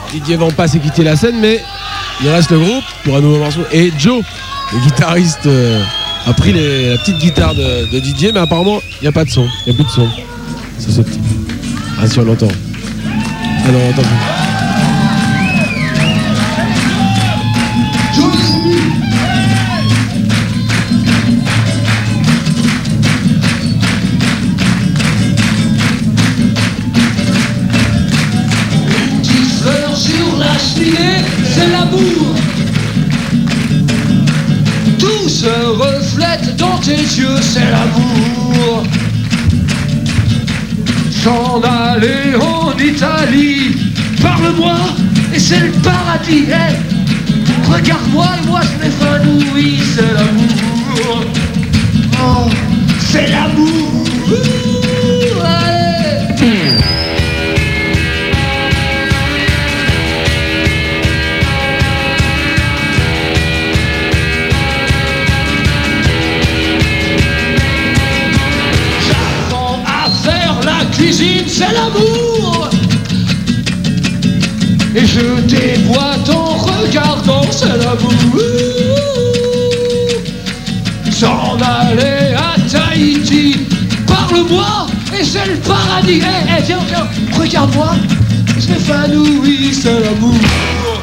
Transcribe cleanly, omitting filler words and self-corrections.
Didier Van Passe est quitté la scène, mais il reste le groupe pour un nouveau morceau. Et Joe, le guitariste, a pris la petite guitare de Didier, mais apparemment, il n'y a pas de son. Il n'y a plus de son. C'est ce petit. Ah, si on l'entend. Ah non, on l'entend plus. C'est l'amour. Tout se reflète dans tes yeux, c'est l'amour. S'en aller en Italie, parle-moi et c'est le paradis. Hey, regarde-moi et moi je m'évanouis, c'est l'amour. Oh, c'est l'amour. Cuisine, c'est l'amour. Et je déboîte en regardant, c'est l'amour. S'en aller à Tahiti, parle-moi et c'est le paradis. Viens, regarde-moi, je m'évanouis, c'est l'amour.